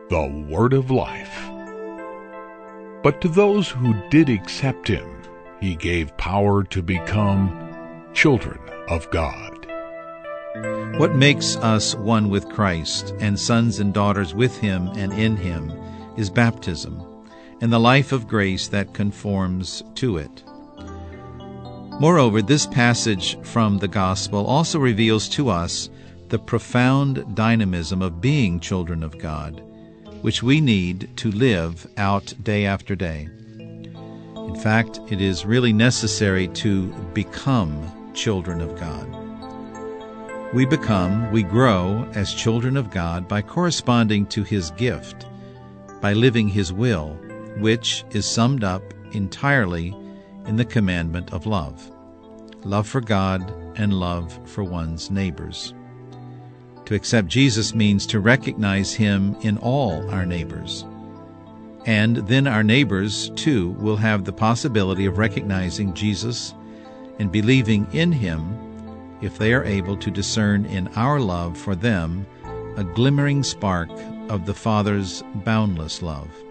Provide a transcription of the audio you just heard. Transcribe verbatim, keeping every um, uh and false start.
the Word of Life. But to those who did accept him, he gave power to become children of God. What makes us one with Christ and sons and daughters with him and in him is baptism and the life of grace that conforms to it. Moreover, this passage from the Gospel also reveals to us the profound dynamism of being children of God, which we need to live out day after day. In fact, it is really necessary to become children of God. We become, we grow as children of God by corresponding to his gift, by living his will, which is summed up entirely in the commandment of love. Love for God and love for one's neighbors. To accept Jesus means to recognize him in all our neighbors. And then our neighbors, too, will have the possibility of recognizing Jesus and believing in him if they are able to discern in our love for them a glimmering spark of the Father's boundless love.